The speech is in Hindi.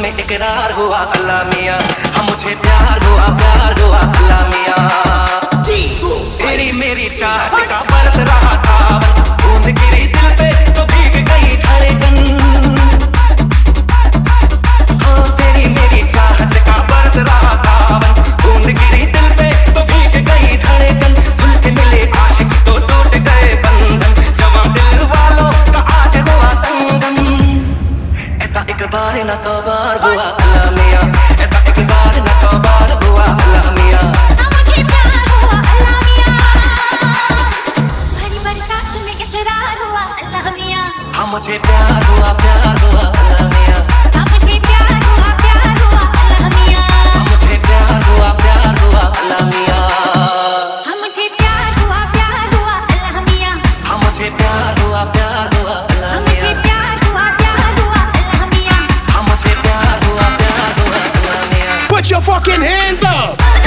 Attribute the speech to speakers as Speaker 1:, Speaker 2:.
Speaker 1: में इकरार हुआ अल्लाह मियाँ, हाँ मुझे प्यार हुआ अल्लाह मियाँ। तेरी मेरी चाहत का बरस रहा सावन, बूंद गिरी दिल पे तो भीग गई धड़कन। हाँ तेरी मेरी चाहत का बरस रहा सावन, बूंद गिरी दिल पे तो भीग गई धड़कन। दिल के मिले आशिक तो टूट गए बंधन, जवां दिल वालों का आज हुआ संगम। ऐसा एक बार न 100 बार हुआ अल्लाह मियाँ, ऐसा एक बार न 100 बार हुआ अल्लाह मियाँ।
Speaker 2: मुझे प्यार हुआ अल्लाह मियाँ, भरी बरसात में इकरार हुआ अल्लाह मियाँ।
Speaker 1: हाँ मुझे प्यार हुआ अल्लाह मियाँ।
Speaker 2: हाँ मुझे प्यार हुआ अल्लाह मियाँ।
Speaker 1: हाँ मुझे प्यार हुआ अल्लाह मियाँ।
Speaker 2: हाँ मुझे प्यार हुआ अल्लाह मियाँ।
Speaker 1: हाँ मुझे प्यार हुआ अल्लाह
Speaker 2: हाँ मुझे
Speaker 1: मियाँ।
Speaker 2: प्यार हुआ अल्लाह मियाँ।
Speaker 1: हाँ मुझे प्यार हुआ अल्लाह मियाँ।
Speaker 3: Put your fucking hands up!